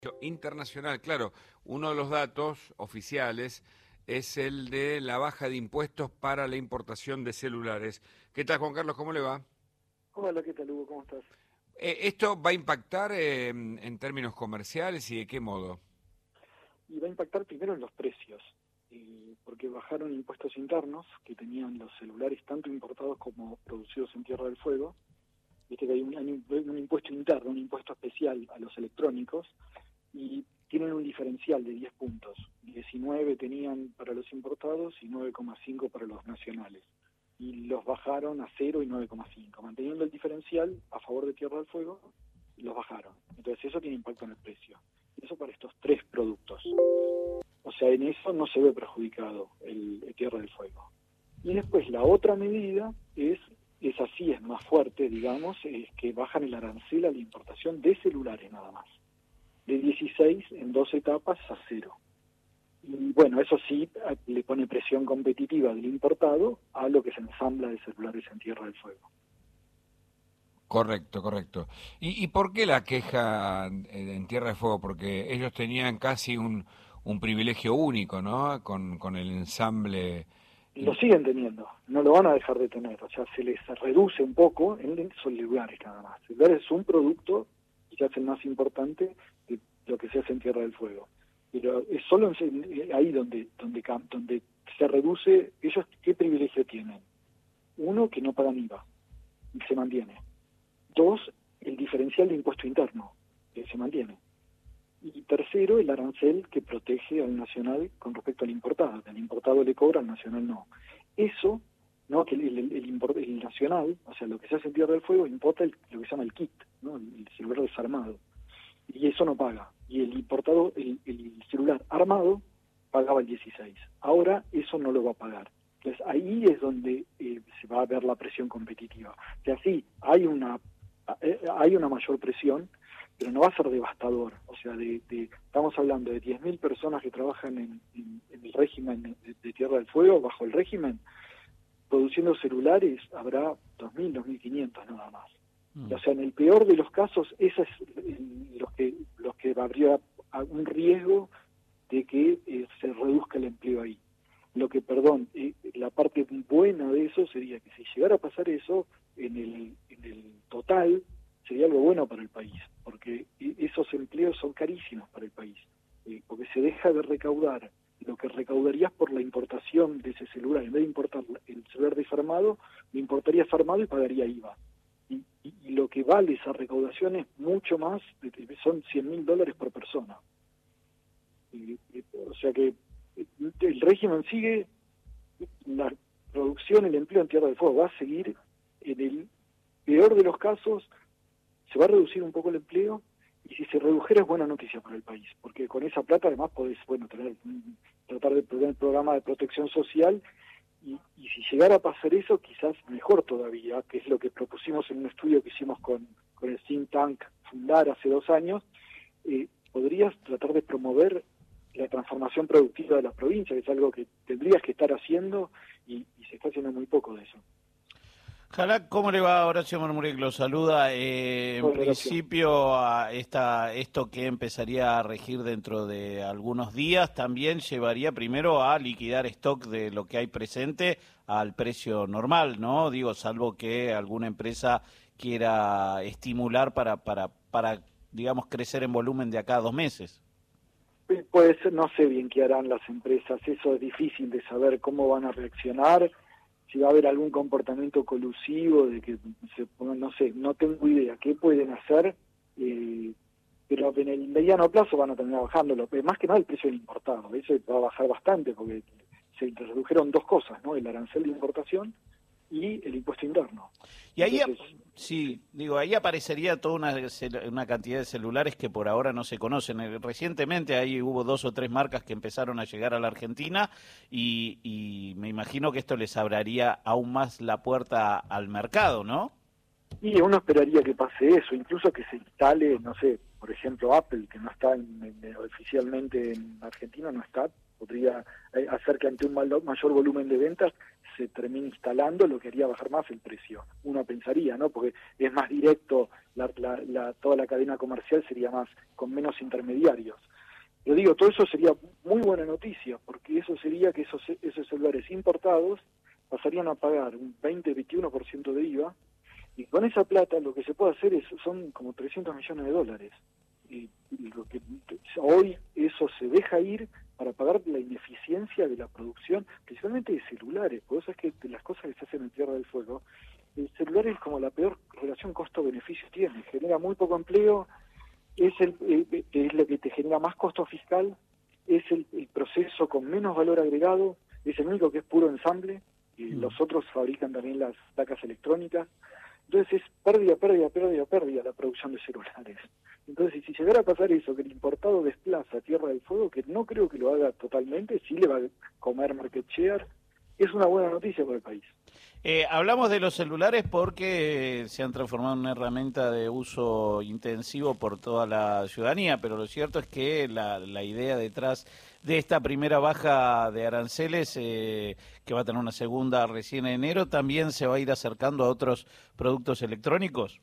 Internacional, claro, uno de los datos oficiales es el de la baja de impuestos para la importación de celulares. ¿Qué tal, Juan Carlos? ¿Cómo le va? Hola, ¿qué tal, Hugo? ¿Cómo estás? ¿Esto va a impactar en términos comerciales y de qué modo? Y va a impactar primero en los precios, porque bajaron impuestos internos que tenían los celulares tanto importados como producidos en Tierra del Fuego. Viste que hay un impuesto interno, un impuesto especial a los electrónicos, y tienen un diferencial de 10 puntos. 19 tenían para los importados y 9,5 para los nacionales. Y los bajaron a 0 y 9,5, manteniendo el diferencial a favor de Tierra del Fuego, los bajaron. Entonces eso tiene impacto en el precio. Eso para estos tres productos. O sea, en eso no se ve perjudicado el Tierra del Fuego. Y después la otra medida es así, es más fuerte, digamos, es que bajan el arancel a la importación de celulares nada más. De 16 en 2 etapas a 0. Y bueno, eso sí le pone presión competitiva del importado a lo que se ensambla de celulares en Tierra del Fuego. Correcto, correcto. ¿Y por qué la queja en Tierra de Fuego? Porque ellos tenían casi un privilegio único, ¿no? Con el ensamble. Lo siguen teniendo, no lo van a dejar de tener, o sea, se les reduce un poco en celulares nada más. Celulares es un producto, quizás el más importante de lo que se hace en Tierra del Fuego. Pero es solo ahí donde se reduce. Ellos, ¿qué privilegio tienen? Uno, que no pagan IVA, y se mantiene. Dos, el diferencial de impuesto interno, que se mantiene. Y tercero, el arancel que protege al nacional con respecto al importado. El importado le cobra, al nacional no. Eso, ¿no? Que el nacional, o sea, lo que se hace en Tierra del Fuego, importa lo que se llama el kit, ¿no? El celular desarmado. Y eso no paga. Y el importado, el celular armado, pagaba el 16. Ahora eso no lo va a pagar. Entonces ahí es donde se va a ver la presión competitiva. O sea, sí, hay una mayor presión, pero no va a ser devastador. O sea, estamos hablando de 10.000 personas que trabajan en el régimen de Tierra del Fuego, bajo el régimen, produciendo celulares, habrá 2.000, 2.500 nada más. O sea, en el peor de los casos, eso es los que habría un riesgo de que se reduzca el empleo ahí. La parte buena de eso sería que si llegara a pasar eso, en el total, sería algo bueno para el país, porque esos empleos son carísimos para el país, porque se deja de recaudar lo que recaudarías por la importación de ese celular. En vez de importar el celular desarmado, lo importarías armado y pagaría IVA. Y lo que vale esa recaudación es mucho más, son $100.000 por persona. O sea que el régimen sigue, la producción, el empleo en Tierra del Fuego va a seguir. En el peor de los casos se va a reducir un poco el empleo, y si se redujera es buena noticia para el país, porque con esa plata además podés, tratar de tener un programa de protección social, y si llegara a pasar eso, quizás mejor todavía, que es lo que propusimos en un estudio que hicimos con el think tank Fundar hace 2 años. Podrías tratar de promover la transformación productiva de las provincias, que es algo que tendrías que estar haciendo, y se está haciendo muy poco de eso. Ojalá, ¿cómo le va? Horacio Murmurik lo saluda. En Hola, Horacio. principio, esto que empezaría a regir dentro de algunos días también llevaría primero a liquidar stock de lo que hay presente al precio normal, ¿no? Digo, salvo que alguna empresa quiera estimular para digamos, crecer en volumen de acá a 2 meses. Puede ser, no sé bien qué harán las empresas, eso es difícil de saber cómo van a reaccionar, si va a haber algún comportamiento colusivo, de que se pongan, no sé, no tengo idea qué pueden hacer, pero en el mediano plazo van a terminar bajándolo, más que nada el precio del importado, eso va a bajar bastante, porque se redujeron 2 cosas, ¿no? El arancel de importación y el impuesto interno. Y ahí, Entonces, sí, digo, ahí aparecería toda una cantidad de celulares que por ahora no se conocen. Recientemente ahí hubo 2 o 3 marcas que empezaron a llegar a la Argentina y me imagino que esto les abriría aún más la puerta al mercado, ¿no? y uno esperaría que pase eso, incluso que se instale, no sé, por ejemplo Apple, que no está oficialmente en Argentina, no está, podría hacer que ante un mayor volumen de ventas se termine instalando, lo que haría bajar más el precio. Uno pensaría, ¿no? Porque es más directo, toda la cadena comercial sería más, con menos intermediarios. Yo digo, todo eso sería muy buena noticia, porque eso sería que esos celulares importados pasarían a pagar un 20-21% de IVA, y con esa plata lo que se puede hacer son como $300 millones. Y lo que hoy eso se deja ir para pagar la ineficiencia de la producción, principalmente de celulares, porque eso es que de las cosas que se hacen en Tierra del Fuego, el celular es como la peor relación costo-beneficio tiene, genera muy poco empleo, es lo que te genera más costo fiscal, es el proceso con menos valor agregado, es el único que es puro ensamble, y los otros fabrican también las placas electrónicas. Entonces es pérdida la producción de celulares. Entonces, si llegara a pasar eso, que el importado desplaza Tierra del Fuego, que no creo que lo haga totalmente, sí le va a comer market share, es una buena noticia para el país. Hablamos de los celulares porque se han transformado en una herramienta de uso intensivo por toda la ciudadanía, pero lo cierto es que la idea detrás de esta primera baja de aranceles, que va a tener una segunda recién en enero, también se va a ir acercando a otros productos electrónicos.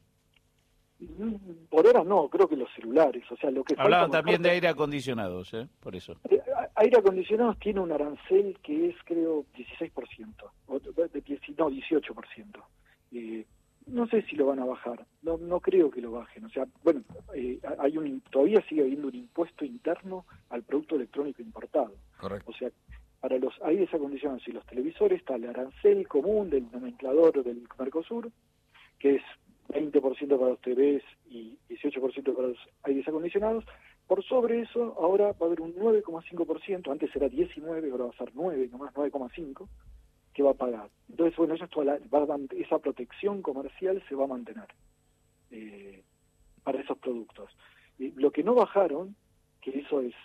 Por ahora no, creo que los celulares, o sea, lo que hablaban también de aire acondicionados, por eso. Aire acondicionados tiene un arancel que es, creo, 16%, no, 18%. No sé si lo van a bajar, no creo que lo bajen. O sea, bueno, todavía sigue habiendo un impuesto interno al producto electrónico importado. Correcto. O sea, para los aires acondicionados y los televisores está el arancel común del nomenclador del Mercosur, que es 20% para los TVs y 18% para los aires acondicionados. Por sobre eso, ahora va a haber un 9,5%, antes era 19, ahora va a ser 9, nomás 9,5%, que va a pagar. Entonces, bueno, eso es esa protección comercial se va a mantener para esos productos. Lo que no bajaron, que eso es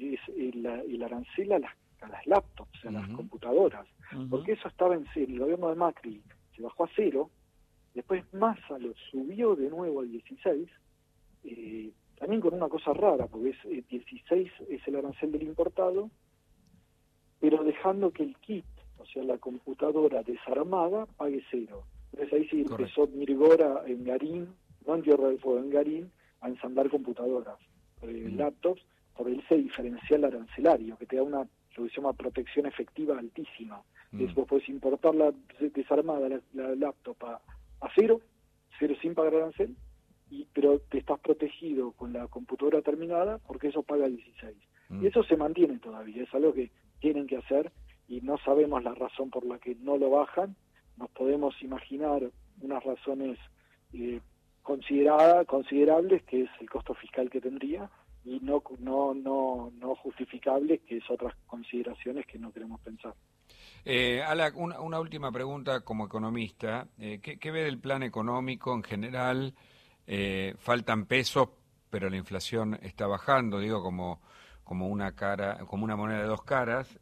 el arancel a las laptops, a las computadoras, porque eso estaba en cero, el gobierno de Macri se bajó a 0, después Massa lo subió de nuevo al 16, también con una cosa rara, porque 16 es el arancel del importado, pero dejando que el kit, o sea, la computadora desarmada, pague 0. Entonces ahí sí empezó Mirgora en Garín, no en Tierra del Fuego, en Garín, a ensamblar computadoras, laptops, por ese diferencial arancelario, que te da lo que se llama protección efectiva altísima. Entonces vos podés importar desarmada la laptop a 0 sin pagar arancel, pero te estás protegido con la computadora terminada porque eso paga 16. Y eso se mantiene todavía, es algo que tienen que hacer y no sabemos la razón por la que no lo bajan. Nos podemos imaginar unas razones considerables, que es el costo fiscal que tendría, y no justificables, que es otras consideraciones que no queremos pensar. Ala, una última pregunta como economista. ¿Qué ve del plan económico en general? Faltan pesos, pero la inflación está bajando, digo, como una moneda de dos caras.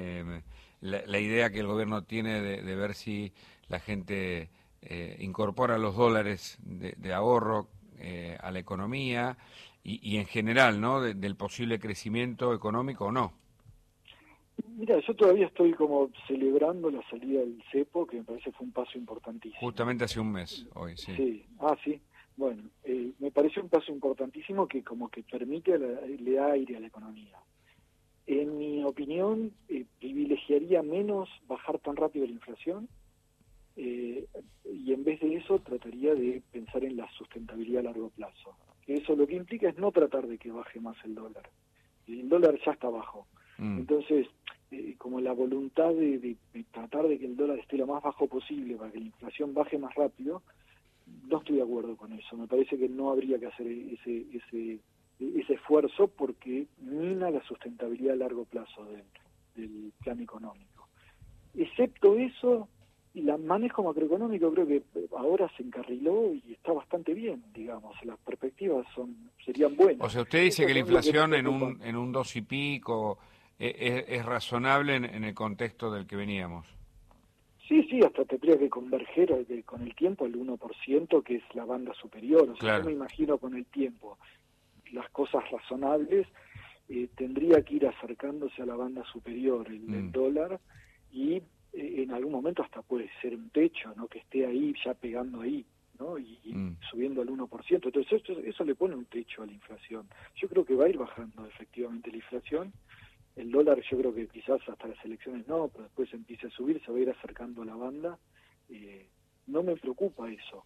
La idea que el gobierno tiene de ver si la gente incorpora los dólares de ahorro a la economía y en general, ¿no? Del posible crecimiento económico o no. Mira, yo todavía estoy como celebrando la salida del cepo, que me parece fue un paso importantísimo. Justamente hace un mes, hoy, sí. Sí, sí. Bueno, me pareció un paso importantísimo que como que permite, le da aire a la economía. En mi opinión, privilegiaría menos bajar tan rápido la inflación, y en vez de eso trataría de pensar en la sustentabilidad a largo plazo. Eso lo que implica es no tratar de que baje más el dólar. El dólar ya está bajo. Entonces, como la voluntad de tratar de que el dólar esté lo más bajo posible para que la inflación baje más rápido, no estoy de acuerdo con eso. Me parece que no habría que hacer ese esfuerzo porque mina la sustentabilidad a largo plazo del plan económico. Excepto eso, el manejo macroeconómico creo que ahora se encarriló y está bastante bien, digamos. Las perspectivas serían buenas. O sea, usted dice que la inflación en un 2 y pico es razonable en el contexto del que veníamos. Sí, hasta tendría que converger con el tiempo el 1%, que es la banda superior. O sea, claro. Yo me imagino con el tiempo las cosas razonables, tendría que ir acercándose a la banda superior el dólar, y en algún momento hasta puede ser un techo, ¿no? Que esté ahí, ya pegando ahí, ¿no? Y subiendo al 1%. Entonces eso le pone un techo a la inflación. Yo creo que va a ir bajando efectivamente la inflación. El dólar yo creo que quizás hasta las elecciones no, pero después empiece a subir, se va a ir acercando a la banda. No me preocupa eso.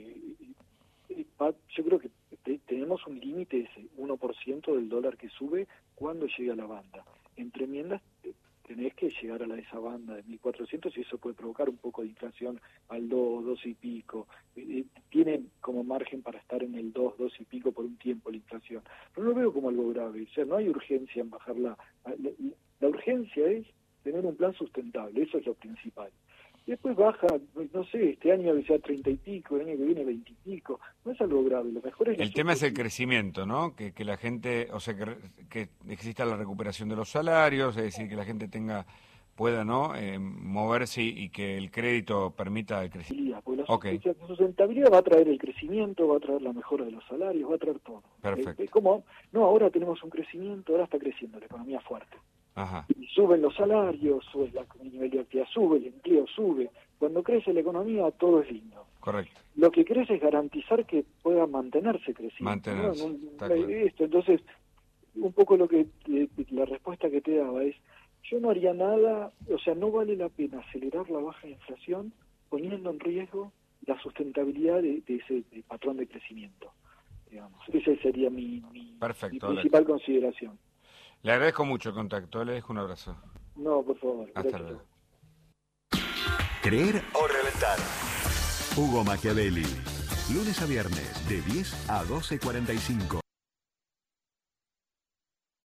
Yo creo que tenemos un límite, ese 1% del dólar que sube cuando llega a la banda. Entre enmiendas tenés que llegar a esa banda de 1.400 y eso puede provocar un poco de inflación al 2 y pico. Tiene como margen para estar en el 2 y pico por un tiempo la inflación. Pero no lo veo como algo grave. O sea, no hay urgencia en bajarla. La urgencia es tener un plan sustentable, eso es lo principal. Después baja, no sé, este año que sea 30 y pico, el año que viene 20 y pico, no es algo grave, lo mejor es... El tema es el crecimiento, ¿no? Que la gente, o sea, que exista la recuperación de los salarios, es decir, que la gente pueda, ¿no? Moverse y que el crédito permita el crecimiento. Porque la sustentabilidad va a traer el crecimiento, va a traer la mejora de los salarios, va a traer todo. Perfecto. No, ahora tenemos un crecimiento, ahora está creciendo la economía fuerte. Ajá. Y suben los salarios, sube el nivel de actividad, sube, el empleo sube. Cuando crece la economía, todo es lindo. Correcto. Lo que crece es garantizar que pueda mantenerse creciendo. Mantenerse, ¿no? Entonces, un poco la respuesta que te daba es, yo no haría nada, o sea, no vale la pena acelerar la baja de inflación poniendo en riesgo la sustentabilidad de ese patrón de crecimiento. Digamos. Esa sería mi principal consideración. Le agradezco mucho el contacto, le dejo un abrazo. No, por favor. Hasta luego. Creer o reventar. Hugo Machiavelli. Lunes a viernes de 10 a 12:45.